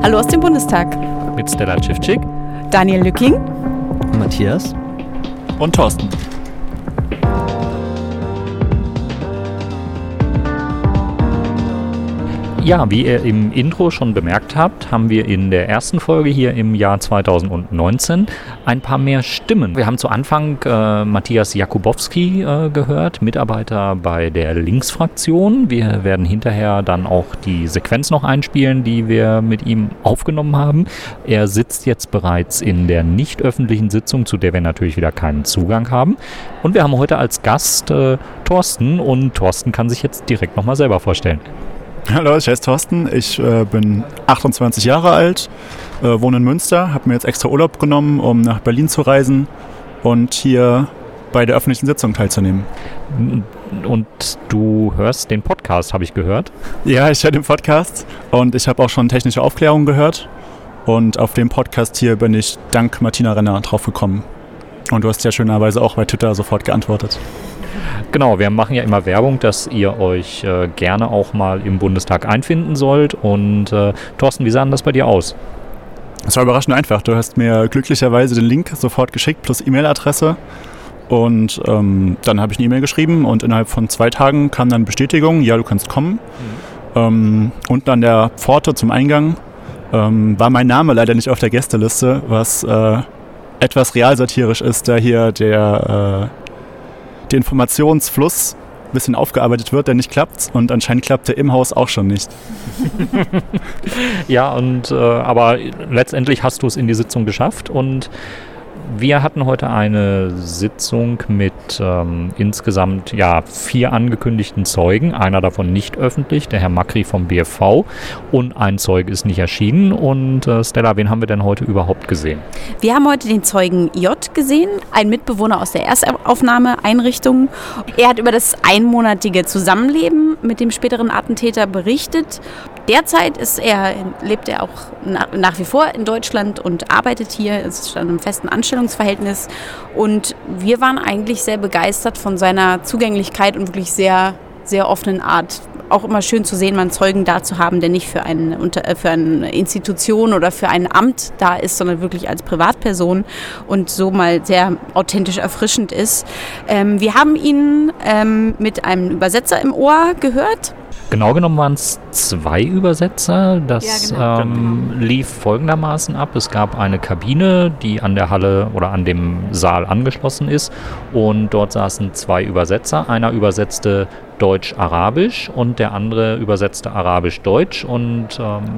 Hallo aus dem Bundestag. Mit Stella Civcik, Daniel Lücking, Matthias und Thorsten. Ja, wie ihr im Intro schon bemerkt habt, haben wir in der ersten Folge hier im Jahr 2019 ein paar mehr Stimmen. Wir haben zu Anfang Matthias Jakubowski gehört, Mitarbeiter bei der Linksfraktion. Wir werden hinterher dann auch die Sequenz noch einspielen, die wir mit ihm aufgenommen haben. Er sitzt jetzt bereits in der nicht öffentlichen Sitzung, zu der wir natürlich wieder keinen Zugang haben. Und wir haben heute als Gast Thorsten, und Thorsten kann sich jetzt direkt nochmal selber vorstellen. Hallo, ich heiße Thorsten, ich bin 28 Jahre alt, wohne in Münster, habe mir jetzt extra Urlaub genommen, um nach Berlin zu reisen und hier bei der öffentlichen Sitzung teilzunehmen. Und du hörst den Podcast, habe ich gehört? Ja, ich höre den Podcast und ich habe auch schon technische Aufklärung gehört, und auf dem Podcast hier bin ich dank Martina Renner drauf gekommen. Und du hast ja schönerweise auch bei Twitter sofort geantwortet. Genau, wir machen ja immer Werbung, dass ihr euch gerne auch mal im Bundestag einfinden sollt. Und Thorsten, wie sah denn das bei dir aus? Es war überraschend einfach. Du hast mir glücklicherweise den Link sofort geschickt plus E-Mail-Adresse. Und dann habe ich eine E-Mail geschrieben und innerhalb von 2 Tagen kam dann Bestätigung, ja, du kannst kommen. Unten an der Pforte zum Eingang war mein Name leider nicht auf der Gästeliste, was etwas realsatirisch ist, da hier der Informationsfluss ein bisschen aufgearbeitet wird, der nicht klappt, und anscheinend klappt der im Haus auch schon nicht. Ja, und aber letztendlich hast du es in die Sitzung geschafft, und wir hatten heute eine Sitzung mit insgesamt 4 angekündigten Zeugen, einer davon nicht öffentlich, der Herr Makri vom BFV, und ein Zeuge ist nicht erschienen. Und Stella, wen haben wir denn heute überhaupt gesehen? Wir haben heute den Zeugen J gesehen, ein Mitbewohner aus der Erstaufnahmeeinrichtung. Er hat über das einmonatige Zusammenleben mit dem späteren Attentäter berichtet. Derzeit lebt er auch nach wie vor in Deutschland und arbeitet hier, ist in einem festen Anstellungsverhältnis. Und wir waren eigentlich sehr begeistert von seiner Zugänglichkeit und wirklich sehr, sehr offenen Art. Auch immer schön zu sehen, mal einen Zeugen da zu haben, der nicht für eine Institution oder für ein Amt da ist, sondern wirklich als Privatperson und so mal sehr authentisch erfrischend ist. Wir haben ihn mit einem Übersetzer im Ohr gehört. Genau genommen waren es 2 Übersetzer. Das lief folgendermaßen ab. Es gab eine Kabine, die an der Halle oder an dem Saal angeschlossen ist, und dort saßen 2 Übersetzer. Einer übersetzte Deutsch-Arabisch und der andere übersetzte Arabisch-Deutsch. Und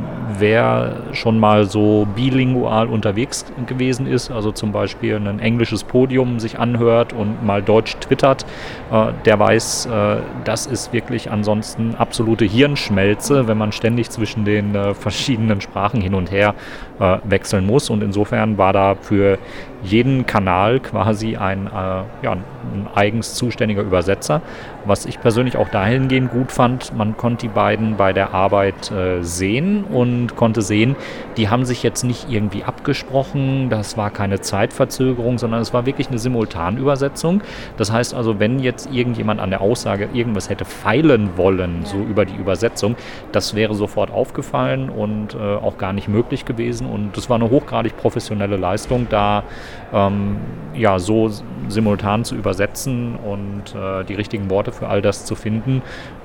wer schon mal so bilingual unterwegs gewesen ist, also zum Beispiel ein englisches Podium sich anhört und mal Deutsch twittert, der weiß, das ist wirklich ansonsten absolute Hirnschmelze, wenn man ständig zwischen den verschiedenen Sprachen hin und her wechseln muss. Und insofern war da für jeden Kanal quasi ein eigens zuständiger Übersetzer. Was ich persönlich auch dahingehend gut fand, man konnte die beiden bei der Arbeit sehen und konnte sehen, die haben sich jetzt nicht irgendwie abgesprochen, das war keine Zeitverzögerung, sondern es war wirklich eine Simultanübersetzung. Das heißt also, wenn jetzt irgendjemand an der Aussage irgendwas hätte feilen wollen, so über die Übersetzung, das wäre sofort aufgefallen und auch gar nicht möglich gewesen. Und das war eine hochgradig professionelle Leistung, da so simultan zu übersetzen und die richtigen Worte für all das zu finden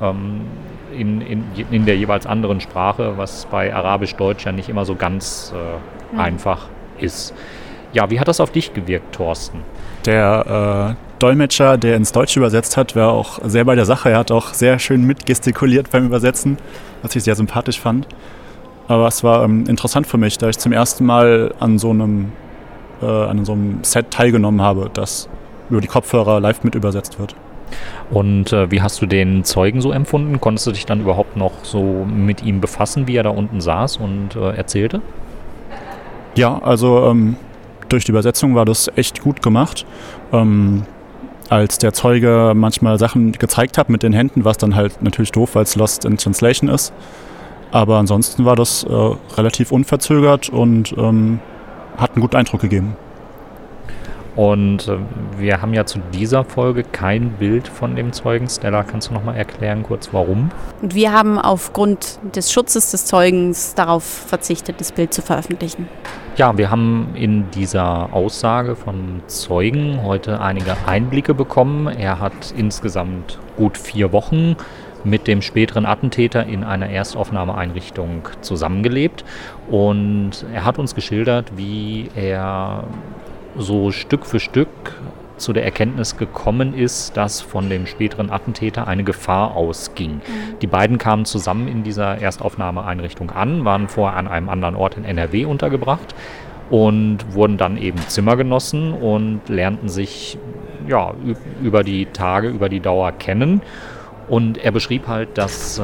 in der jeweils anderen Sprache, was bei Arabisch-Deutsch ja nicht immer so ganz einfach ist. Ja, wie hat das auf dich gewirkt, Thorsten? Der Dolmetscher, der ins Deutsche übersetzt hat, war auch sehr bei der Sache. Er hat auch sehr schön mitgestikuliert beim Übersetzen, was ich sehr sympathisch fand. Aber es war interessant für mich, da ich zum ersten Mal an so einem Set teilgenommen habe, das über die Kopfhörer live mit übersetzt wird. Und wie hast du den Zeugen so empfunden? Konntest du dich dann überhaupt noch so mit ihm befassen, wie er da unten saß und erzählte? Ja, also durch die Übersetzung war das echt gut gemacht. Als der Zeuge manchmal Sachen gezeigt hat mit den Händen, war es dann halt natürlich doof, weil es Lost in Translation ist. Aber ansonsten war das relativ unverzögert und hat einen guten Eindruck gegeben. Und wir haben ja zu dieser Folge kein Bild von dem Zeugen. Stella, kannst du noch mal erklären kurz, warum? Und wir haben aufgrund des Schutzes des Zeugens darauf verzichtet, das Bild zu veröffentlichen. Ja, wir haben in dieser Aussage vom Zeugen heute einige Einblicke bekommen. Er hat insgesamt gut 4 Wochen mit dem späteren Attentäter in einer Erstaufnahmeeinrichtung zusammengelebt. Und er hat uns geschildert, wie er so Stück für Stück zu der Erkenntnis gekommen ist, dass von dem späteren Attentäter eine Gefahr ausging. Die beiden kamen zusammen in dieser Erstaufnahmeeinrichtung an, waren vorher an einem anderen Ort in NRW untergebracht und wurden dann eben Zimmergenossen und lernten sich über die Tage, über die Dauer kennen. Und er beschrieb halt, dass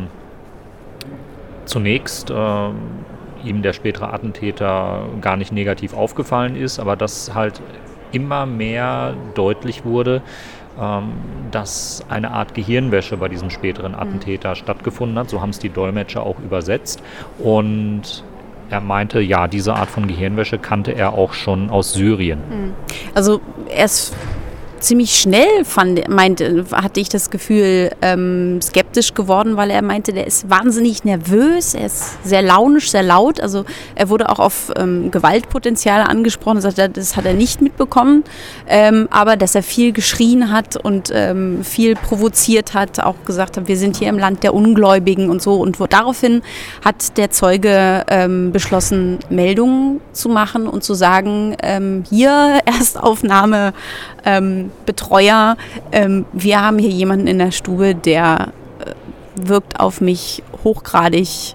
zunächst ihm der spätere Attentäter gar nicht negativ aufgefallen ist, aber dass halt immer mehr deutlich wurde, dass eine Art Gehirnwäsche bei diesem späteren Attentäter stattgefunden hat. So haben es die Dolmetscher auch übersetzt. Und er meinte, ja, diese Art von Gehirnwäsche kannte er auch schon aus Syrien. Also er ist ziemlich schnell, hatte ich das Gefühl, skeptisch geworden, weil er meinte, der ist wahnsinnig nervös, er ist sehr launisch, sehr laut. Also er wurde auch auf Gewaltpotenzial angesprochen, das hat er nicht mitbekommen, aber dass er viel geschrien hat und viel provoziert hat, auch gesagt hat, wir sind hier im Land der Ungläubigen und so. Und daraufhin hat der Zeuge beschlossen, Meldungen zu machen und zu sagen, hier Erstaufnahme, Betreuer, wir haben hier jemanden in der Stube, der wirkt auf mich hochgradig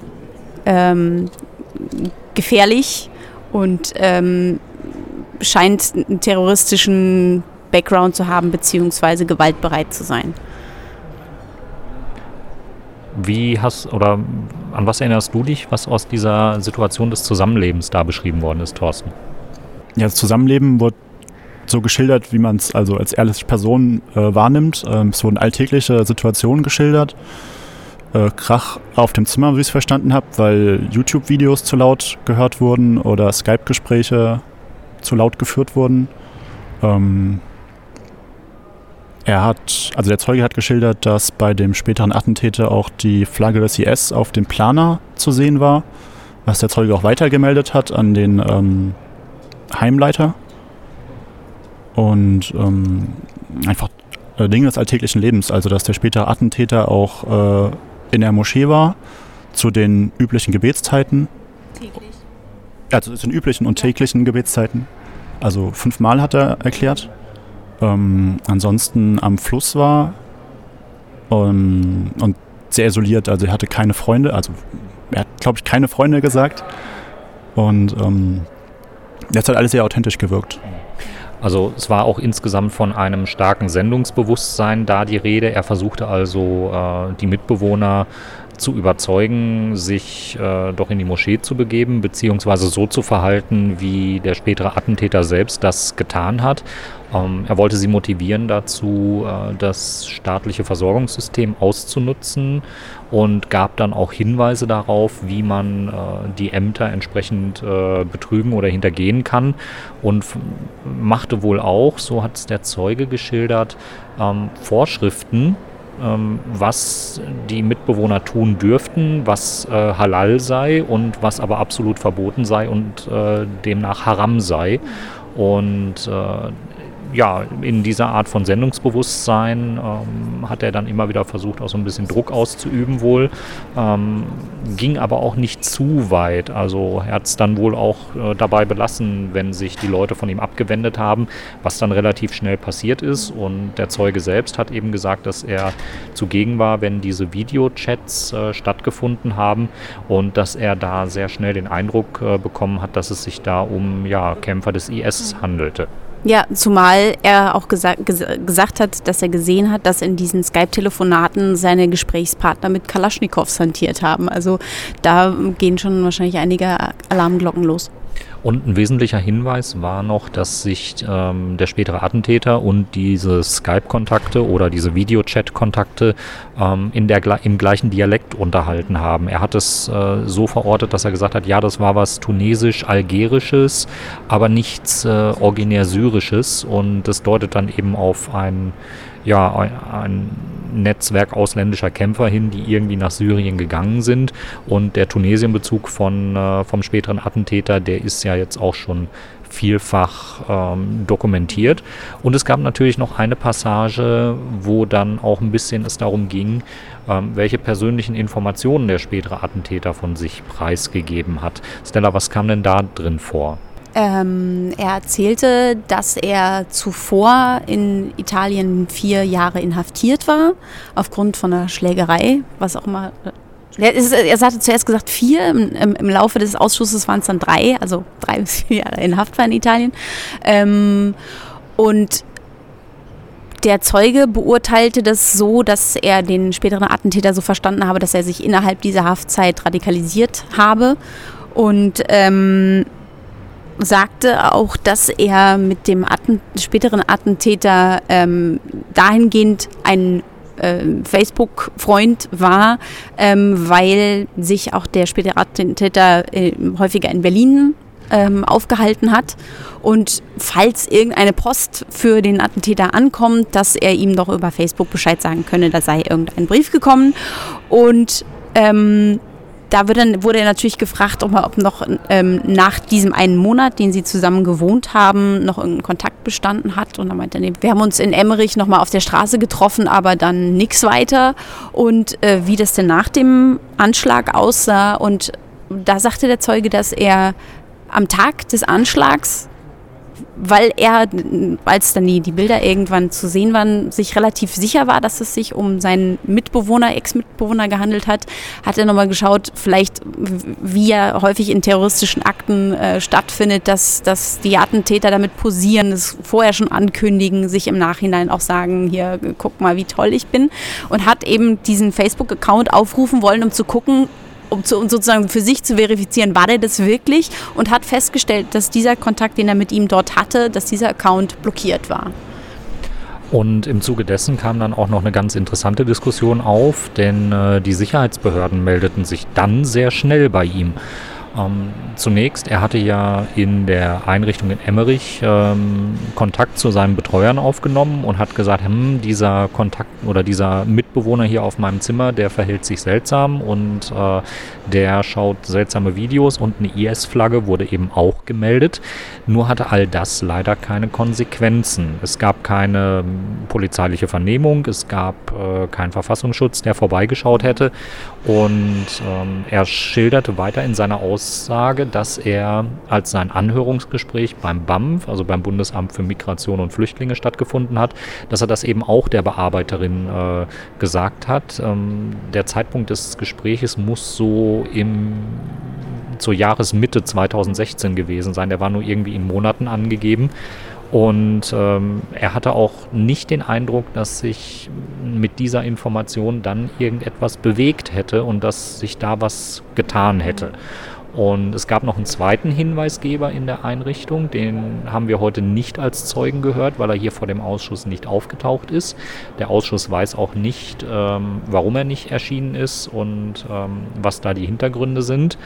gefährlich und scheint einen terroristischen Background zu haben, beziehungsweise gewaltbereit zu sein. An was erinnerst du dich, was aus dieser Situation des Zusammenlebens da beschrieben worden ist, Thorsten? Ja, das Zusammenleben wurde so geschildert, wie man es also als ehrliche Person wahrnimmt. Es wurden alltägliche Situationen geschildert. Krach auf dem Zimmer, wie ich es verstanden habe, weil YouTube-Videos zu laut gehört wurden oder Skype-Gespräche zu laut geführt wurden. Der Zeuge hat geschildert, dass bei dem späteren Attentäter auch die Flagge des IS auf dem Planer zu sehen war, was der Zeuge auch weitergemeldet hat an den Heimleiter. Und einfach Dinge des alltäglichen Lebens, also dass der spätere Attentäter auch in der Moschee war, zu den üblichen Gebetszeiten. Täglich? Also zu den üblichen und täglichen Gebetszeiten. Also 5-mal hat er erklärt. Ansonsten am Fluss war und sehr isoliert, also er hatte keine Freunde, also er hat, glaube ich, keine Freunde gesagt. Und das hat alles sehr authentisch gewirkt. Also es war auch insgesamt von einem starken Sendungsbewusstsein da die Rede. Er versuchte also die Mitbewohner zu überzeugen, sich doch in die Moschee zu begeben, beziehungsweise so zu verhalten, wie der spätere Attentäter selbst das getan hat. Er wollte sie motivieren dazu, das staatliche Versorgungssystem auszunutzen und gab dann auch Hinweise darauf, wie man die Ämter entsprechend betrügen oder hintergehen kann und machte wohl auch, so hat es der Zeuge geschildert, Vorschriften, was die Mitbewohner tun dürften, was halal sei und was aber absolut verboten sei und demnach haram sei. Und in dieser Art von Sendungsbewusstsein hat er dann immer wieder versucht, auch so ein bisschen Druck auszuüben wohl, ging aber auch nicht zu weit. Also er hat es dann wohl auch dabei belassen, wenn sich die Leute von ihm abgewendet haben, was dann relativ schnell passiert ist. Und der Zeuge selbst hat eben gesagt, dass er zugegen war, wenn diese Videochats stattgefunden haben und dass er da sehr schnell den Eindruck bekommen hat, dass es sich da um Kämpfer des IS handelte. Ja, zumal er auch gesagt hat, dass er gesehen hat, dass in diesen Skype-Telefonaten seine Gesprächspartner mit Kalaschnikows hantiert haben. Also da gehen schon wahrscheinlich einige Alarmglocken los. Und ein wesentlicher Hinweis war noch, dass sich der spätere Attentäter und diese Skype-Kontakte oder diese Videochat-Kontakte im gleichen Dialekt unterhalten haben. Er hat es so verortet, dass er gesagt hat, ja, das war was Tunesisch-Algerisches, aber nichts originär Syrisches, und das deutet dann eben auf ein Netzwerk ausländischer Kämpfer hin, die irgendwie nach Syrien gegangen sind. Und der Tunesien-Bezug vom späteren Attentäter, der ist ja jetzt auch schon vielfach dokumentiert. Und es gab natürlich noch eine Passage, wo dann auch ein bisschen es darum ging, welche persönlichen Informationen der spätere Attentäter von sich preisgegeben hat. Stella, was kam denn da drin vor? Er erzählte, dass er zuvor in Italien 4 Jahre inhaftiert war, aufgrund von einer Schlägerei, was auch immer. Er hatte zuerst gesagt 4, im Laufe des Ausschusses waren es dann 3, also 3 bis 4 Jahre in Haft war in Italien. Und der Zeuge beurteilte das so, dass er den späteren Attentäter so verstanden habe, dass er sich innerhalb dieser Haftzeit radikalisiert habe, und sagte auch, dass er mit dem späteren Attentäter dahingehend ein Facebook-Freund war, weil sich auch der spätere Attentäter häufiger in Berlin aufgehalten hat, und falls irgendeine Post für den Attentäter ankommt, dass er ihm doch über Facebook Bescheid sagen könne, da sei irgendein Brief gekommen. Und da wurde er natürlich gefragt, ob noch nach diesem einen Monat, den sie zusammen gewohnt haben, noch irgendein Kontakt bestanden hat. Und dann meinte er, nee, wir haben uns in Emmerich nochmal auf der Straße getroffen, aber dann nichts weiter. Und wie das denn nach dem Anschlag aussah. Und da sagte der Zeuge, dass er am Tag des Anschlags, weil er, als dann die Bilder irgendwann zu sehen waren, sich relativ sicher war, dass es sich um seinen Ex-Mitbewohner gehandelt hat, hat er nochmal geschaut, vielleicht wie ja häufig in terroristischen Akten stattfindet, dass die Attentäter damit posieren, es vorher schon ankündigen, sich im Nachhinein auch sagen, hier, guck mal, wie toll ich bin, und hat eben diesen Facebook-Account aufrufen wollen, um zu gucken, um sozusagen für sich zu verifizieren, war der das wirklich, und hat festgestellt, dass dieser Kontakt, den er mit ihm dort hatte, dass dieser Account blockiert war. Und im Zuge dessen kam dann auch noch eine ganz interessante Diskussion auf, denn die Sicherheitsbehörden meldeten sich dann sehr schnell bei ihm. Zunächst, er hatte ja in der Einrichtung in Emmerich Kontakt zu seinen Betreuern aufgenommen und hat gesagt, dieser Kontakt oder dieser Mitbewohner hier auf meinem Zimmer, der verhält sich seltsam und der schaut seltsame Videos, und eine IS-Flagge wurde eben auch gemeldet. Nur hatte all das leider keine Konsequenzen. Es gab keine polizeiliche Vernehmung, es gab keinen Verfassungsschutz, der vorbeigeschaut hätte, und er schilderte weiter in seiner Aussage, dass er, als sein Anhörungsgespräch beim BAMF, also beim Bundesamt für Migration und Flüchtlinge, stattgefunden hat, dass er das eben auch der Bearbeiterin gesagt hat. Der Zeitpunkt des Gespräches muss so zur Jahresmitte 2016 gewesen sein. Der war nur irgendwie in Monaten angegeben. Und er hatte auch nicht den Eindruck, dass sich mit dieser Information dann irgendetwas bewegt hätte und dass sich da was getan hätte. Und es gab noch einen zweiten Hinweisgeber in der Einrichtung, den haben wir heute nicht als Zeugen gehört, weil er hier vor dem Ausschuss nicht aufgetaucht ist. Der Ausschuss weiß auch nicht, warum er nicht erschienen ist und was da die Hintergründe sind.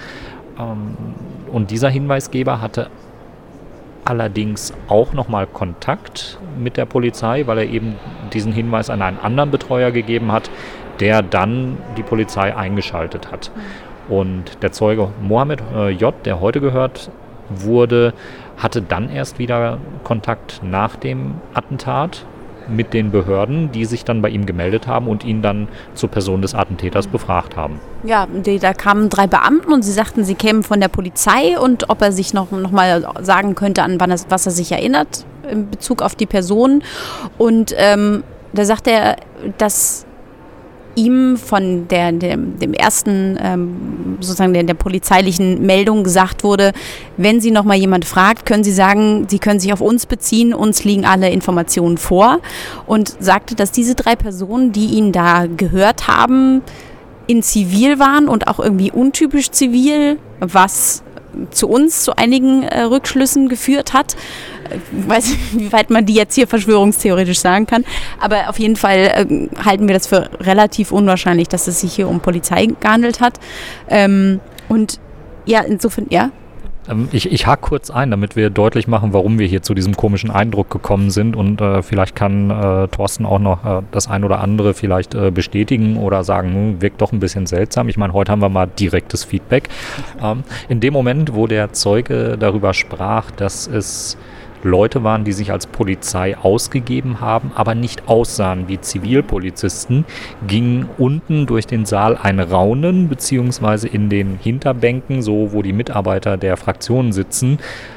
Und dieser Hinweisgeber hatte allerdings auch nochmal Kontakt mit der Polizei, weil er eben diesen Hinweis an einen anderen Betreuer gegeben hat, der dann die Polizei eingeschaltet hat. Und der Zeuge Mohammed J., der heute gehört wurde, hatte dann erst wieder Kontakt nach dem Attentat mit den Behörden, die sich dann bei ihm gemeldet haben und ihn dann zur Person des Attentäters befragt haben. Ja, da kamen 3 Beamten und sie sagten, sie kämen von der Polizei und ob er sich noch mal sagen könnte, an was er sich erinnert in Bezug auf die Person. Und da sagte er, dass ihm von dem ersten, sozusagen der polizeilichen Meldung gesagt wurde, wenn Sie noch mal jemand fragt, können Sie sagen, Sie können sich auf uns beziehen, uns liegen alle Informationen vor. Und sagte, dass diese 3 Personen, die ihn da gehört haben, in Zivil waren und auch irgendwie untypisch zivil, was zu uns zu einigen Rückschlüssen geführt hat. Ich weiß nicht, wie weit man die jetzt hier verschwörungstheoretisch sagen kann, aber auf jeden Fall halten wir das für relativ unwahrscheinlich, dass es sich hier um Polizei gehandelt hat. Und ja, insofern, ja. Ich hake kurz ein, damit wir deutlich machen, warum wir hier zu diesem komischen Eindruck gekommen sind und vielleicht kann Thorsten auch noch das ein oder andere vielleicht bestätigen oder sagen, wirkt doch ein bisschen seltsam. Ich meine, heute haben wir mal direktes Feedback. In dem Moment, wo der Zeuge darüber sprach, dass es Leute waren, die sich als Polizei ausgegeben haben, aber nicht aussahen wie Zivilpolizisten, ging unten durch den Saal ein Raunen, beziehungsweise in den Hinterbänken, so wo die Mitarbeiter der Fraktionen sitzen.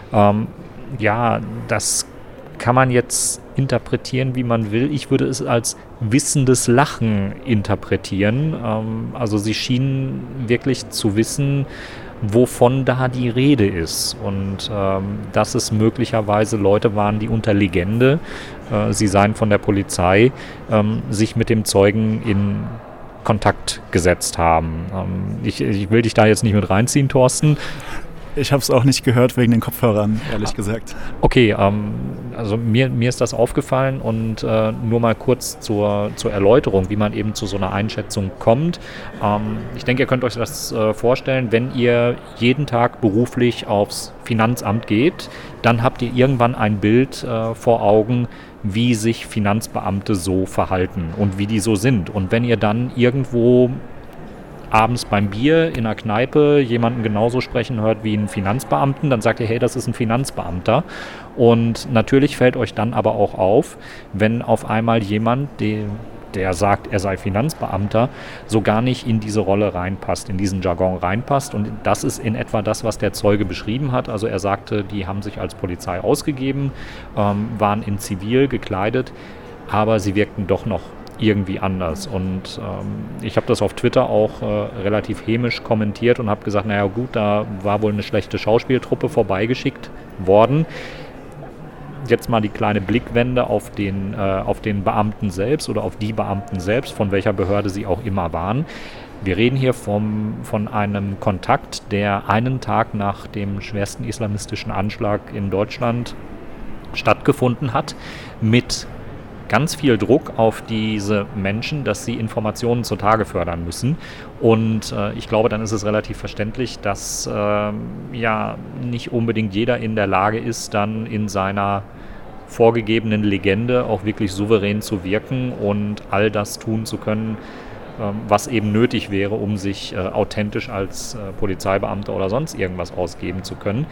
Das kann man jetzt interpretieren, wie man will. Ich würde es als wissendes Lachen interpretieren. Also sie schienen wirklich zu wissen, wovon da die Rede ist und dass es möglicherweise Leute waren, die unter Legende, sie seien von der Polizei, sich mit dem Zeugen in Kontakt gesetzt haben. Ich will dich da jetzt nicht mit reinziehen, Thorsten. Ich habe es auch nicht gehört wegen den Kopfhörern, ehrlich gesagt. Okay, also mir ist das aufgefallen und nur mal kurz zur Erläuterung, wie man eben zu so einer Einschätzung kommt. Ich denke, ihr könnt euch das vorstellen, wenn ihr jeden Tag beruflich aufs Finanzamt geht, dann habt ihr irgendwann ein Bild vor Augen, wie sich Finanzbeamte so verhalten und wie die so sind. Und wenn ihr dann irgendwo abends beim Bier in einer Kneipe jemanden genauso sprechen hört wie einen Finanzbeamten, dann sagt ihr, hey, das ist ein Finanzbeamter. Und natürlich fällt euch dann aber auch auf, wenn auf einmal jemand, der sagt, er sei Finanzbeamter, so gar nicht in diese Rolle reinpasst, in diesen Jargon reinpasst. Und das ist in etwa das, was der Zeuge beschrieben hat. Also er sagte, die haben sich als Polizei ausgegeben, waren in Zivil gekleidet, aber sie wirkten doch noch irgendwie anders. Und ich habe das auf Twitter auch relativ hämisch kommentiert und habe gesagt, naja gut, da war wohl eine schlechte Schauspieltruppe vorbeigeschickt worden. Jetzt mal die kleine Blickwende auf den Beamten selbst oder auf die Beamten selbst, von welcher Behörde sie auch immer waren. Wir reden hier von einem Kontakt, der einen Tag nach dem schwersten islamistischen Anschlag in Deutschland stattgefunden hat, mit ganz viel Druck auf diese Menschen, dass sie Informationen zutage fördern müssen. Und ich glaube, dann ist es relativ verständlich, dass nicht unbedingt jeder in der Lage ist, dann in seiner vorgegebenen Legende auch wirklich souverän zu wirken und all das tun zu können, was eben nötig wäre, um sich authentisch als Polizeibeamter oder sonst irgendwas ausgeben zu können.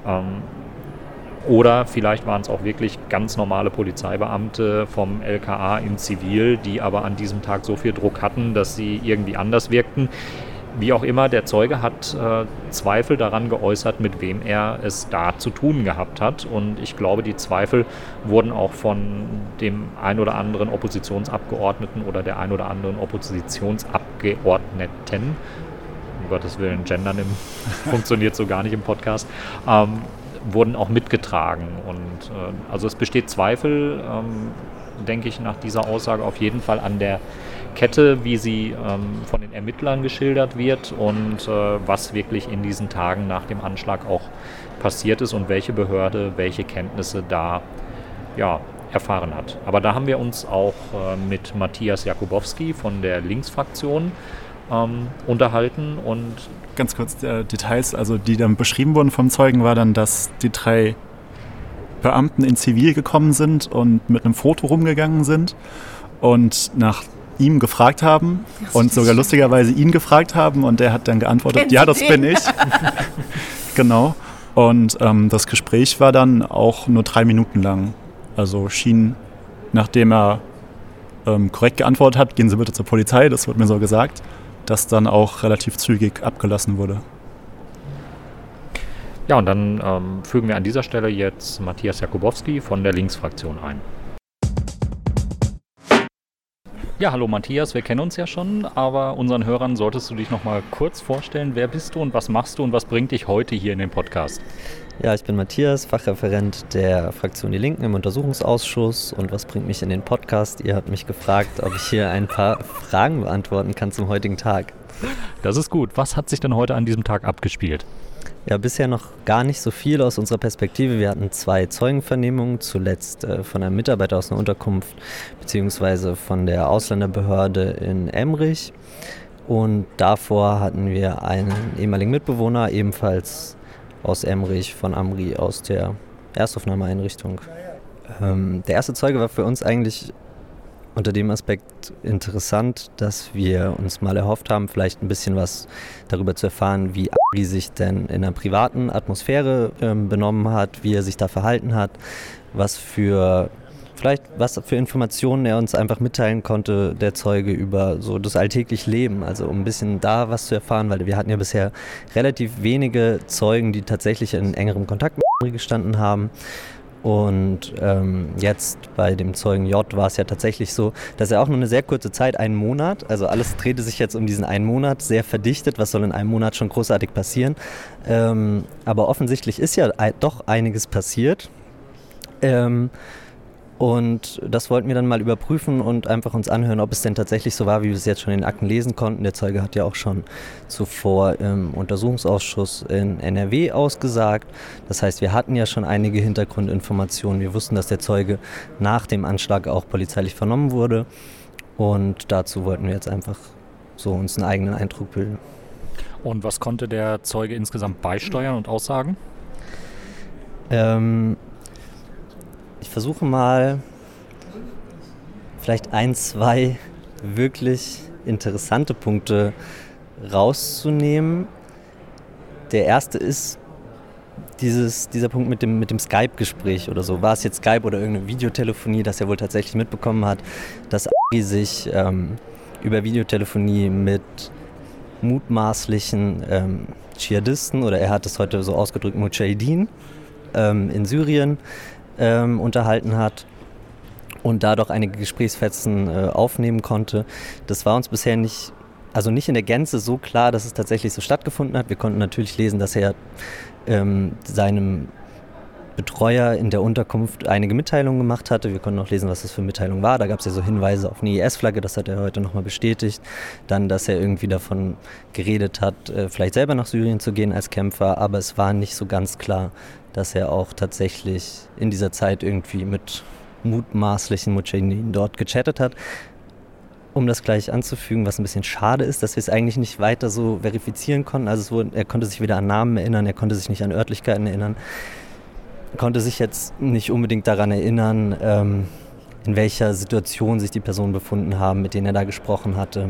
Oder vielleicht waren es auch wirklich ganz normale Polizeibeamte vom LKA in Zivil, die aber an diesem Tag so viel Druck hatten, dass sie irgendwie anders wirkten. Wie auch immer, der Zeuge hat Zweifel daran geäußert, mit wem er es da zu tun gehabt hat. Und ich glaube, die Zweifel wurden auch von dem ein oder anderen Oppositionsabgeordneten oder der ein oder anderen Oppositionsabgeordneten, um Gottes Willen, gendern funktioniert so gar nicht im Podcast, wurden auch mitgetragen. Und also es besteht Zweifel, denke ich, nach dieser Aussage auf jeden Fall an der Kette, wie sie von den Ermittlern geschildert wird und was wirklich in diesen Tagen nach dem Anschlag auch passiert ist und welche Behörde welche Kenntnisse da erfahren hat. Aber da haben wir uns auch mit Matthias Jakubowski von der Linksfraktion unterhalten und ganz kurz Details, also die dann beschrieben wurden vom Zeugen, war dann, dass die 3 Beamten in Zivil gekommen sind und mit einem Foto rumgegangen sind und nach ihm gefragt haben und sogar lustigerweise ihn gefragt haben und der hat dann geantwortet, ja, das bin ich. Genau. Und das Gespräch war dann auch nur 3 Minuten lang. Also schien, nachdem er korrekt geantwortet hat, gehen Sie bitte zur Polizei, das wurde mir so gesagt, das dann auch relativ zügig abgelassen wurde. Ja, und dann fügen wir an dieser Stelle jetzt Matthias Jakubowski von der Linksfraktion ein. Ja, hallo Matthias, wir kennen uns ja schon, aber unseren Hörern solltest du dich noch mal kurz vorstellen. Wer bist du und was machst du und was bringt dich heute hier in den Podcast? Ja, ich bin Matthias, Fachreferent der Fraktion Die Linken im Untersuchungsausschuss. Und was bringt mich in den Podcast? Ihr habt mich gefragt, ob ich hier ein paar Fragen beantworten kann zum heutigen Tag. Das ist gut. Was hat sich denn heute an diesem Tag abgespielt? Ja, bisher noch gar nicht so viel aus unserer Perspektive. Wir hatten 2 Zeugenvernehmungen, zuletzt von einem Mitarbeiter aus einer Unterkunft beziehungsweise von der Ausländerbehörde in Emmerich. Und davor hatten wir einen ehemaligen Mitbewohner, ebenfalls aus Emmerich, von Amri, aus der Erstaufnahmeeinrichtung. Der erste Zeuge war für uns eigentlich unter dem Aspekt interessant, dass wir uns mal erhofft haben, vielleicht ein bisschen was darüber zu erfahren, wie Amri sich denn in einer privaten Atmosphäre benommen hat, wie er sich da verhalten hat, was für Informationen er uns einfach mitteilen konnte, der Zeuge, über so das alltägliche Leben, also um ein bisschen da was zu erfahren, weil wir hatten ja bisher relativ wenige Zeugen, die tatsächlich in engerem Kontakt mit Amri gestanden haben. Und jetzt bei dem Zeugen J war es ja tatsächlich so, dass er auch nur eine sehr kurze Zeit, 1 Monat, also alles drehte sich jetzt um diesen 1 Monat, sehr verdichtet, was soll in 1 Monat schon großartig passieren. Aber offensichtlich ist ja doch einiges passiert. Und das wollten wir dann mal überprüfen und einfach uns anhören, ob es denn tatsächlich so war, wie wir es jetzt schon in den Akten lesen konnten. Der Zeuge hat ja auch schon zuvor im Untersuchungsausschuss in NRW ausgesagt. Das heißt, wir hatten ja schon einige Hintergrundinformationen. Wir wussten, dass der Zeuge nach dem Anschlag auch polizeilich vernommen wurde. Und dazu wollten wir jetzt einfach so uns einen eigenen Eindruck bilden. Und was konnte der Zeuge insgesamt beisteuern und aussagen? Ich versuche mal vielleicht 1, 2 wirklich interessante Punkte rauszunehmen. Der erste ist dieser Punkt mit dem Skype-Gespräch oder so. War es jetzt Skype oder irgendeine Videotelefonie, dass er wohl tatsächlich mitbekommen hat, dass Amri sich über Videotelefonie mit mutmaßlichen Dschihadisten, oder er hat es heute so ausgedrückt, Mujahideen in Syrien unterhalten hat und dadurch einige Gesprächsfetzen aufnehmen konnte. Das war uns bisher nicht in der Gänze so klar, dass es tatsächlich so stattgefunden hat. Wir konnten natürlich lesen, dass er seinem Betreuer in der Unterkunft einige Mitteilungen gemacht hatte. Wir konnten auch lesen, was das für Mitteilung war. Da gab es ja so Hinweise auf eine IS-Flagge, das hat er heute nochmal bestätigt. Dann, dass er irgendwie davon geredet hat, vielleicht selber nach Syrien zu gehen als Kämpfer, aber es war nicht so ganz klar, dass er auch tatsächlich in dieser Zeit irgendwie mit mutmaßlichen Mujahideen dort gechattet hat. Um das gleich anzufügen, was ein bisschen schade ist, dass wir es eigentlich nicht weiter so verifizieren konnten. Also er konnte sich weder an Namen erinnern, er konnte sich nicht an Örtlichkeiten erinnern. Konnte sich jetzt nicht unbedingt daran erinnern, in welcher Situation sich die Personen befunden haben, mit denen er da gesprochen hatte.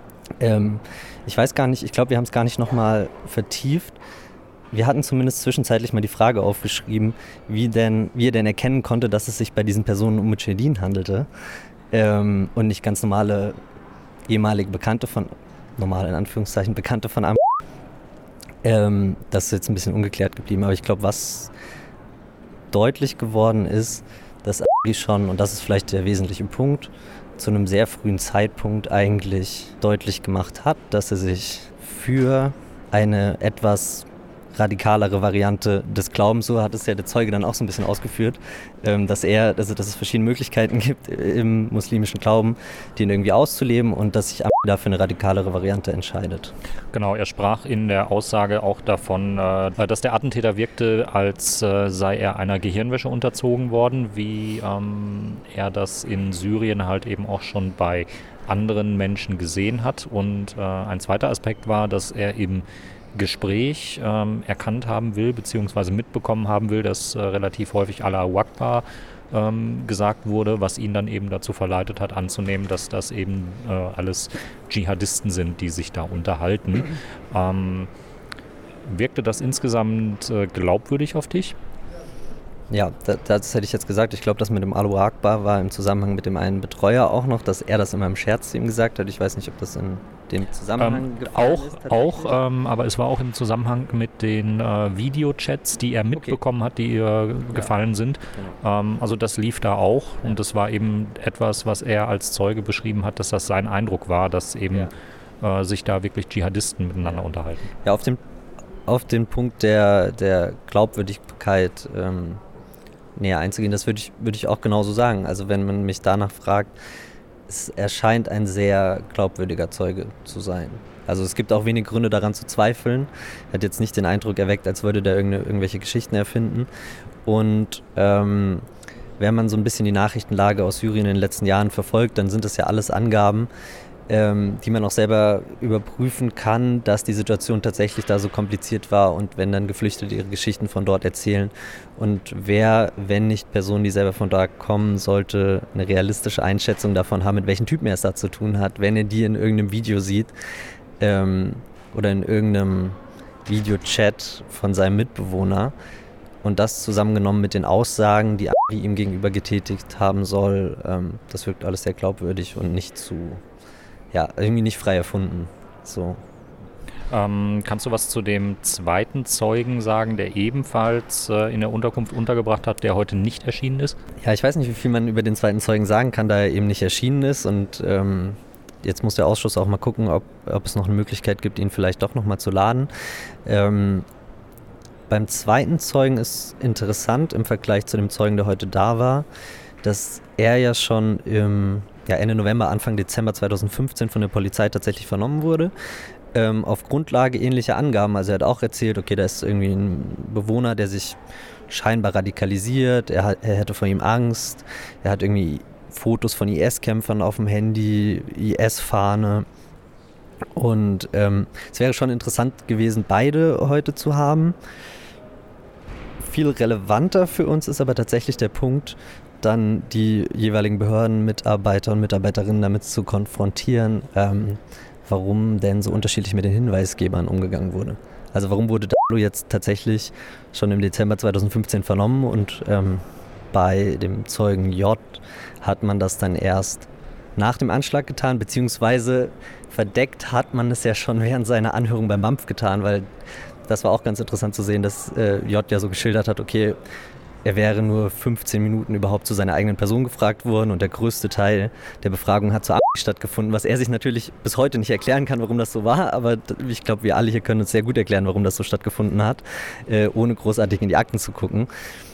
Ich weiß gar nicht, ich glaube, wir haben es gar nicht nochmal vertieft. Wir hatten zumindest zwischenzeitlich mal die Frage aufgeschrieben, wie er denn erkennen konnte, dass es sich bei diesen Personen um Mujahideen handelte und nicht ganz normale ehemalige Bekannte von, normal in Anführungszeichen, Bekannte von Amri. Das ist jetzt ein bisschen ungeklärt geblieben, aber ich glaube, was deutlich geworden ist, dass Amri schon, und das ist vielleicht der wesentliche Punkt, zu einem sehr frühen Zeitpunkt eigentlich deutlich gemacht hat, dass er sich für eine etwas radikalere Variante des Glaubens, so hat es ja der Zeuge dann auch so ein bisschen ausgeführt, dass es verschiedene Möglichkeiten gibt im muslimischen Glauben, den irgendwie auszuleben und dass sich Amri dafür eine radikalere Variante entscheidet. Genau, er sprach in der Aussage auch davon, dass der Attentäter wirkte, als sei er einer Gehirnwäsche unterzogen worden, wie er das in Syrien halt eben auch schon bei anderen Menschen gesehen hat. Und ein zweiter Aspekt war, dass er im Gespräch erkannt haben will, beziehungsweise mitbekommen haben will, dass relativ häufig Allahu Akbar gesagt wurde, was ihn dann eben dazu verleitet hat, anzunehmen, dass das eben alles Dschihadisten sind, die sich da unterhalten. Wirkte das insgesamt glaubwürdig auf dich? Ja, das hätte ich jetzt gesagt. Ich glaube, das mit dem Allahu Akbar war im Zusammenhang mit dem einen Betreuer auch noch, dass er das immer im Scherz zu ihm gesagt hat. Ich weiß nicht, ob das in dem Zusammenhang aber es war auch im Zusammenhang mit den Videochats, die er mitbekommen hat, die ihr gefallen sind. Genau. Also das lief da auch und das war eben etwas, was er als Zeuge beschrieben hat, dass das sein Eindruck war, dass eben sich da wirklich Dschihadisten miteinander unterhalten. Ja, auf den Punkt der Glaubwürdigkeit näher einzugehen, das würde ich auch genauso sagen. Also wenn man mich danach fragt, es erscheint ein sehr glaubwürdiger Zeuge zu sein. Also es gibt auch wenig Gründe daran zu zweifeln. Er hat jetzt nicht den Eindruck erweckt, als würde der irgendwelche Geschichten erfinden. Und wenn man so ein bisschen die Nachrichtenlage aus Syrien in den letzten Jahren verfolgt, dann sind das ja alles Angaben, die man auch selber überprüfen kann, dass die Situation tatsächlich da so kompliziert war und wenn dann Geflüchtete ihre Geschichten von dort erzählen und wer, wenn nicht Personen, die selber von dort kommen, sollte eine realistische Einschätzung davon haben, mit welchen Typen er es da zu tun hat, wenn er die in irgendeinem Video sieht oder in irgendeinem Videochat von seinem Mitbewohner und das zusammengenommen mit den Aussagen, die ihm gegenüber getätigt haben soll, das wirkt alles sehr glaubwürdig und irgendwie nicht frei erfunden. So. Kannst du was zu dem zweiten Zeugen sagen, der ebenfalls in der Unterkunft untergebracht hat, der heute nicht erschienen ist? Ja, ich weiß nicht, wie viel man über den zweiten Zeugen sagen kann, da er eben nicht erschienen ist. Und jetzt muss der Ausschuss auch mal gucken, ob es noch eine Möglichkeit gibt, ihn vielleicht doch nochmal zu laden. Beim zweiten Zeugen ist interessant im Vergleich zu dem Zeugen, der heute da war, dass er ja schon Ende November, Anfang Dezember 2015 von der Polizei tatsächlich vernommen wurde. Auf Grundlage ähnlicher Angaben. Also er hat auch erzählt, okay, da ist irgendwie ein Bewohner, der sich scheinbar radikalisiert, er hätte vor ihm Angst, er hat irgendwie Fotos von IS-Kämpfern auf dem Handy, IS-Fahne. Und es wäre schon interessant gewesen, beide heute zu haben. Viel relevanter für uns ist aber tatsächlich der Punkt, dann die jeweiligen Behördenmitarbeiter und Mitarbeiterinnen damit zu konfrontieren, warum denn so unterschiedlich mit den Hinweisgebern umgegangen wurde. Also warum wurde Dalo jetzt tatsächlich schon im Dezember 2015 vernommen und bei dem Zeugen J hat man das dann erst nach dem Anschlag getan, beziehungsweise verdeckt hat man es ja schon während seiner Anhörung beim BAMF getan, weil das war auch ganz interessant zu sehen, dass J ja so geschildert hat, okay, er wäre nur 15 Minuten überhaupt zu seiner eigenen Person gefragt worden und der größte Teil der Befragung hat zur Abend stattgefunden, was er sich natürlich bis heute nicht erklären kann, warum das so war, aber ich glaube, wir alle hier können uns sehr gut erklären, warum das so stattgefunden hat, ohne großartig in die Akten zu gucken.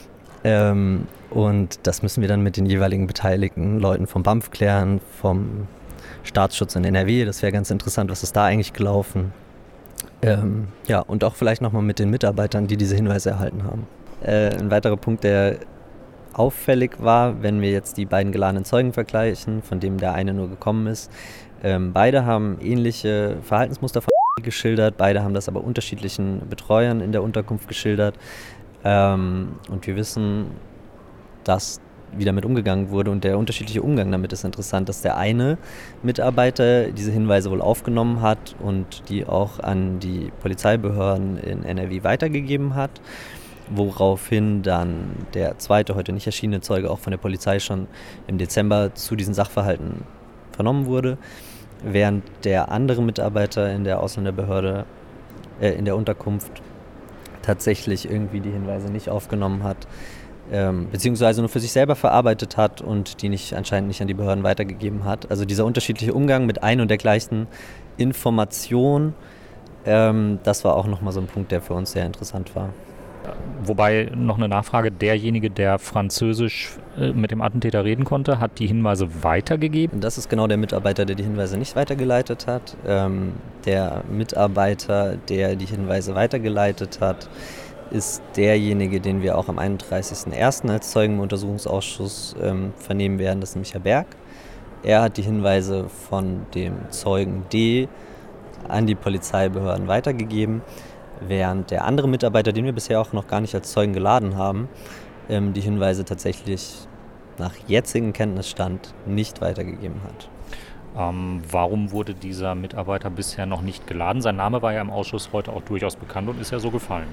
Und das müssen wir dann mit den jeweiligen beteiligten Leuten vom BAMF klären, vom Staatsschutz in NRW, das wäre ganz interessant, was ist da eigentlich gelaufen. Und auch vielleicht nochmal mit den Mitarbeitern, die diese Hinweise erhalten haben. Ein weiterer Punkt, der auffällig war, wenn wir jetzt die beiden geladenen Zeugen vergleichen, von dem der eine nur gekommen ist. Beide haben ähnliche Verhaltensmuster geschildert, beide haben das aber unterschiedlichen Betreuern in der Unterkunft geschildert. Und wir wissen, dass wie damit umgegangen wurde und der unterschiedliche Umgang damit ist interessant, dass der eine Mitarbeiter diese Hinweise wohl aufgenommen hat und die auch an die Polizeibehörden in NRW weitergegeben hat, woraufhin dann der zweite, heute nicht erschienene Zeuge auch von der Polizei schon im Dezember zu diesen Sachverhalten vernommen wurde, während der andere Mitarbeiter in der Ausländerbehörde, in der Unterkunft tatsächlich irgendwie die Hinweise nicht aufgenommen hat, beziehungsweise nur für sich selber verarbeitet hat und die anscheinend nicht an die Behörden weitergegeben hat. Also dieser unterschiedliche Umgang mit ein und der gleichen Information, das war auch nochmal so ein Punkt, der für uns sehr interessant war. Wobei noch eine Nachfrage, derjenige, der Französisch mit dem Attentäter reden konnte, hat die Hinweise weitergegeben? Das ist genau der Mitarbeiter, der die Hinweise nicht weitergeleitet hat. Der Mitarbeiter, der die Hinweise weitergeleitet hat, ist derjenige, den wir auch am 31.01. als Zeugen im Untersuchungsausschuss vernehmen werden, das ist nämlich Herr Berg. Er hat die Hinweise von dem Zeugen D an die Polizeibehörden weitergegeben, während der andere Mitarbeiter, den wir bisher auch noch gar nicht als Zeugen geladen haben, die Hinweise tatsächlich nach jetzigem Kenntnisstand nicht weitergegeben hat. Warum wurde dieser Mitarbeiter bisher noch nicht geladen? Sein Name war ja im Ausschuss heute auch durchaus bekannt und ist ja so gefallen.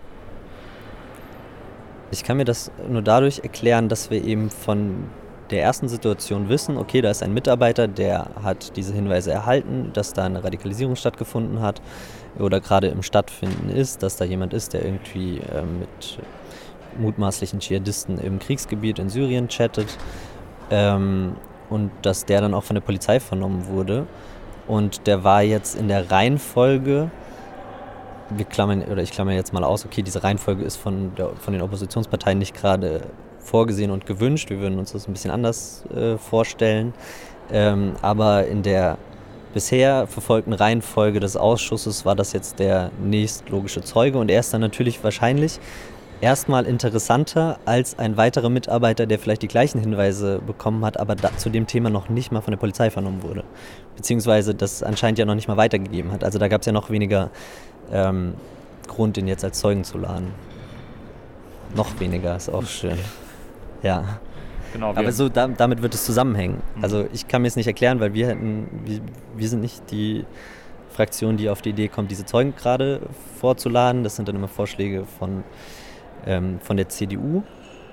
Ich kann mir das nur dadurch erklären, dass wir eben von der ersten Situation wissen, okay, da ist ein Mitarbeiter, der hat diese Hinweise erhalten, dass da eine Radikalisierung stattgefunden hat oder gerade im Stattfinden ist, dass da jemand ist, der irgendwie mit mutmaßlichen Dschihadisten im Kriegsgebiet in Syrien chattet und dass der dann auch von der Polizei vernommen wurde. Und der war jetzt in der Reihenfolge, ich klammere jetzt mal aus, okay, diese Reihenfolge ist von den Oppositionsparteien nicht gerade vorgesehen und gewünscht. Wir würden uns das ein bisschen anders vorstellen. Aber in der bisher verfolgten Reihenfolge des Ausschusses war das jetzt der nächstlogische Zeuge und er ist dann natürlich wahrscheinlich erstmal interessanter als ein weiterer Mitarbeiter, der vielleicht die gleichen Hinweise bekommen hat, aber zu dem Thema noch nicht mal von der Polizei vernommen wurde. Beziehungsweise das anscheinend ja noch nicht mal weitergegeben hat. Also da gab es ja noch weniger Grund, ihn jetzt als Zeugen zu laden. Noch weniger, ist auch schön. Ja. Genau, aber so damit wird es zusammenhängen. Also ich kann mir es nicht erklären, weil wir sind nicht die Fraktion, die auf die Idee kommt, diese Zeugen gerade vorzuladen. Das sind dann immer Vorschläge von der CDU,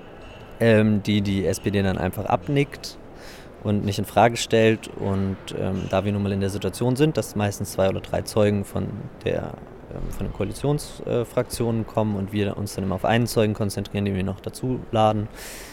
die SPD dann einfach abnickt und nicht in Frage stellt. Und da wir nun mal in der Situation sind, dass meistens 2 oder 3 Zeugen von den Koalitionsfraktionen kommen und wir uns dann immer auf einen Zeugen konzentrieren, den wir noch dazu laden,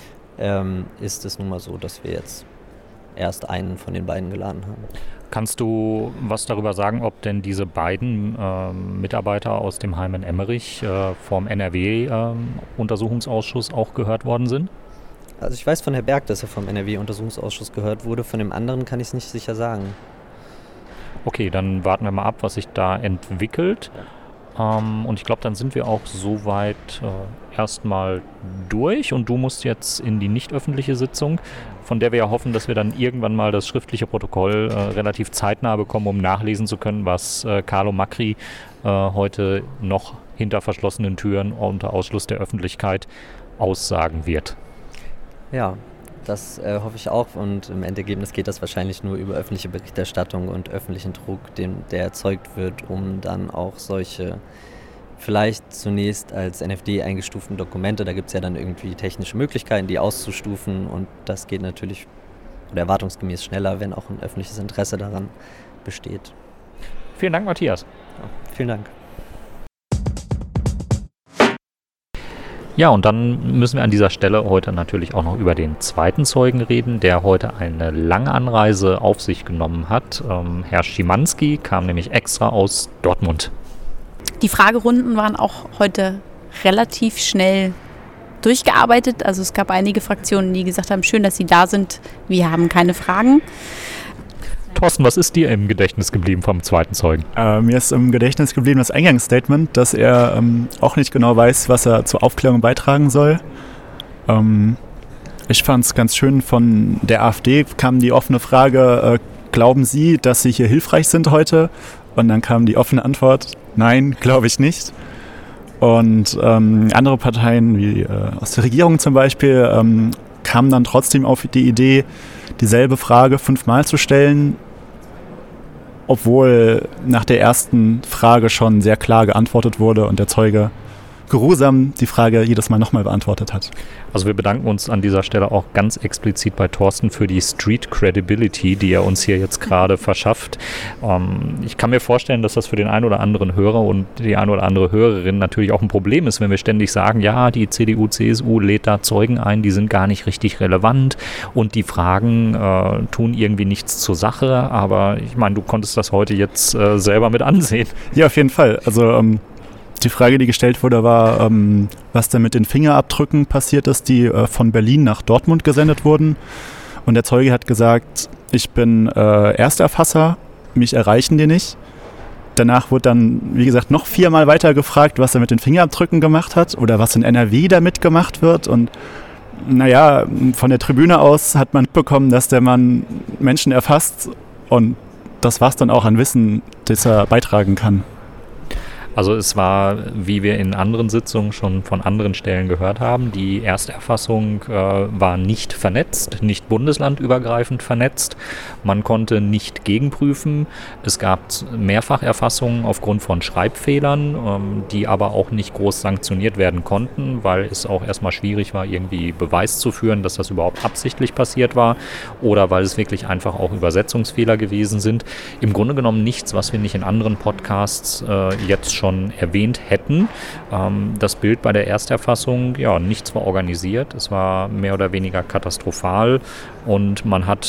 ist es nun mal so, dass wir jetzt erst einen von den beiden geladen haben. Kannst du was darüber sagen, ob denn diese beiden Mitarbeiter aus dem Heim in Emmerich vom NRW-Untersuchungsausschuss auch gehört worden sind? Also ich weiß von Herrn Berg, dass er vom NRW-Untersuchungsausschuss gehört wurde. Von dem anderen kann ich es nicht sicher sagen. Okay, dann warten wir mal ab, was sich da entwickelt. Und ich glaube, dann sind wir auch soweit erstmal durch und du musst jetzt in die nicht öffentliche Sitzung, von der wir ja hoffen, dass wir dann irgendwann mal das schriftliche Protokoll relativ zeitnah bekommen, um nachlesen zu können, was Carlo Macri heute noch hinter verschlossenen Türen unter Ausschluss der Öffentlichkeit aussagen wird. Ja, das hoffe ich auch und im Endergebnis geht das wahrscheinlich nur über öffentliche Berichterstattung und öffentlichen Druck, der erzeugt wird, um dann auch solche vielleicht zunächst als NFD eingestuften Dokumente, da gibt es ja dann irgendwie technische Möglichkeiten, die auszustufen und das geht natürlich oder erwartungsgemäß schneller, wenn auch ein öffentliches Interesse daran besteht. Vielen Dank, Matthias. Ja, vielen Dank. Ja, und dann müssen wir an dieser Stelle heute natürlich auch noch über den zweiten Zeugen reden, der heute eine lange Anreise auf sich genommen hat. Herr Schimanski kam nämlich extra aus Dortmund. Die Fragerunden waren auch heute relativ schnell durchgearbeitet. Also es gab einige Fraktionen, die gesagt haben, schön, dass Sie da sind, wir haben keine Fragen. Thorsten, was ist dir im Gedächtnis geblieben vom zweiten Zeugen? Mir ist im Gedächtnis geblieben das Eingangsstatement, dass er auch nicht genau weiß, was er zur Aufklärung beitragen soll. Ich fand es ganz schön, von der AfD kam die offene Frage, glauben Sie, dass Sie hier hilfreich sind heute? Und dann kam die offene Antwort, nein, glaube ich nicht. Und andere Parteien, wie aus der Regierung zum Beispiel, kamen dann trotzdem auf die Idee, dieselbe Frage 5-mal zu stellen, obwohl nach der ersten Frage schon sehr klar geantwortet wurde und der Zeuge geruhsam die Frage jedes Mal nochmal beantwortet hat. Also wir bedanken uns an dieser Stelle auch ganz explizit bei Thorsten für die Street Credibility, die er uns hier jetzt gerade verschafft. Ich kann mir vorstellen, dass das für den einen oder anderen Hörer und die eine oder andere Hörerin natürlich auch ein Problem ist, wenn wir ständig sagen, ja, die CDU, CSU lädt da Zeugen ein, die sind gar nicht richtig relevant und die Fragen tun irgendwie nichts zur Sache, aber ich meine, du konntest das heute jetzt selber mit ansehen. Ja, auf jeden Fall. Also die Frage, die gestellt wurde, war, was denn mit den Fingerabdrücken passiert ist, die von Berlin nach Dortmund gesendet wurden. Und der Zeuge hat gesagt, ich bin Ersterfasser, mich erreichen die nicht. Danach wurde dann, wie gesagt, noch 4-mal weiter gefragt, was er mit den Fingerabdrücken gemacht hat oder was in NRW damit gemacht wird. Und naja, von der Tribüne aus hat man mitbekommen, dass der Mann Menschen erfasst und das war's dann auch an Wissen, das er beitragen kann. Also es war, wie wir in anderen Sitzungen schon von anderen Stellen gehört haben, die Ersterfassung war nicht vernetzt, nicht bundeslandübergreifend vernetzt. Man konnte nicht gegenprüfen. Es gab Mehrfacherfassungen aufgrund von Schreibfehlern, die aber auch nicht groß sanktioniert werden konnten, weil es auch erstmal schwierig war, irgendwie Beweis zu führen, dass das überhaupt absichtlich passiert war oder weil es wirklich einfach auch Übersetzungsfehler gewesen sind. Im Grunde genommen nichts, was wir nicht in anderen Podcasts jetzt schon erwähnt hätten. Das Bild bei der Ersterfassung, nichts war organisiert. Es war mehr oder weniger katastrophal und man hat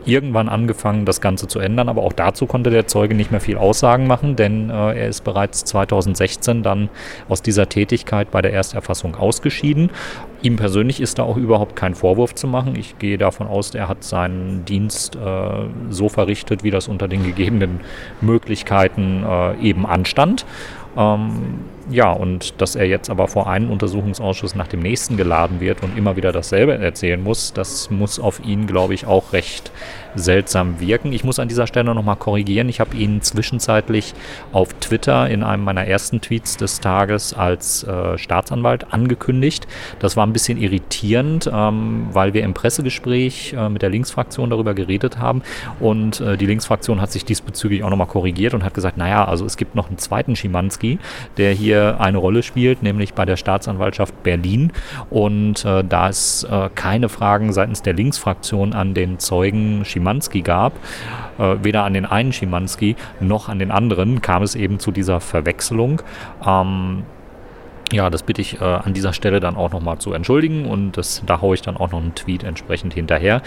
irgendwann angefangen, das Ganze zu ändern, aber auch dazu konnte der Zeuge nicht mehr viel Aussagen machen, denn er ist bereits 2016 dann aus dieser Tätigkeit bei der Ersterfassung ausgeschieden. Ihm persönlich ist da auch überhaupt kein Vorwurf zu machen. Ich gehe davon aus, er hat seinen Dienst so verrichtet, wie das unter den gegebenen Möglichkeiten eben anstand. Ja, und dass er jetzt aber vor einen Untersuchungsausschuss nach dem nächsten geladen wird und immer wieder dasselbe erzählen muss, das muss auf ihn, glaube ich, auch recht seltsam wirken. Ich muss an dieser Stelle nochmal korrigieren. Ich habe ihn zwischenzeitlich auf Twitter in einem meiner ersten Tweets des Tages als Staatsanwalt angekündigt. Das war ein bisschen irritierend, weil wir im Pressegespräch mit der Linksfraktion darüber geredet haben und die Linksfraktion hat sich diesbezüglich auch nochmal korrigiert und hat gesagt, naja, also es gibt noch einen zweiten Schimanski, der hier eine Rolle spielt, nämlich bei der Staatsanwaltschaft Berlin. Und da es keine Fragen seitens der Linksfraktion an den Zeugen Schimanski gab, weder an den einen Schimanski noch an den anderen, kam es eben zu dieser Verwechslung. Ja, das bitte ich an dieser Stelle dann auch nochmal zu entschuldigen und da haue ich dann auch noch einen Tweet entsprechend hinterher.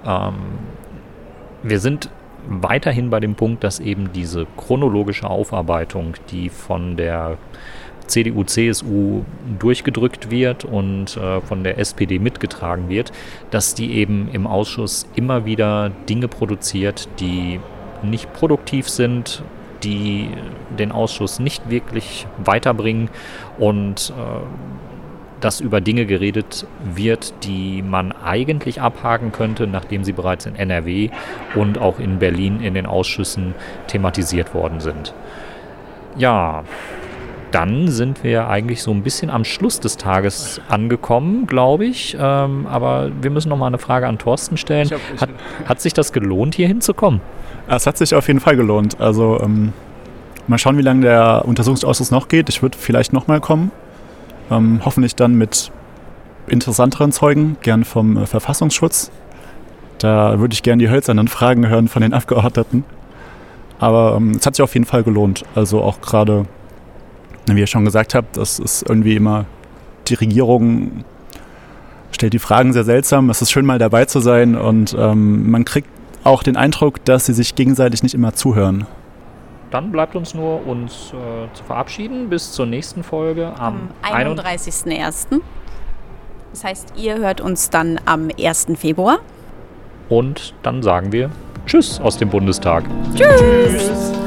Wir sind weiterhin bei dem Punkt, dass eben diese chronologische Aufarbeitung, die von der CDU, CSU durchgedrückt wird und von der SPD mitgetragen wird, dass die eben im Ausschuss immer wieder Dinge produziert, die nicht produktiv sind, die den Ausschuss nicht wirklich weiterbringen und dass über Dinge geredet wird, die man eigentlich abhaken könnte, nachdem sie bereits in NRW und auch in Berlin in den Ausschüssen thematisiert worden sind. Ja, dann sind wir eigentlich so ein bisschen am Schluss des Tages angekommen, glaube ich. Aber wir müssen noch mal eine Frage an Thorsten stellen. Hat sich das gelohnt, hier hinzukommen? Es hat sich auf jeden Fall gelohnt. Also mal schauen, wie lange der Untersuchungsausschuss noch geht. Ich würde vielleicht noch mal kommen. Hoffentlich dann mit interessanteren Zeugen, gern vom Verfassungsschutz. Da würde ich gerne die hölzernen Fragen hören von den Abgeordneten. Aber es hat sich auf jeden Fall gelohnt. Also auch gerade, wie ihr schon gesagt habt, das ist irgendwie immer, die Regierung stellt die Fragen sehr seltsam. Es ist schön, mal dabei zu sein und man kriegt auch den Eindruck, dass sie sich gegenseitig nicht immer zuhören. Dann bleibt uns nur, uns zu verabschieden. Bis zur nächsten Folge am 31.01. Das heißt, ihr hört uns dann am 1. Februar. Und dann sagen wir Tschüss aus dem Bundestag. Tschüss!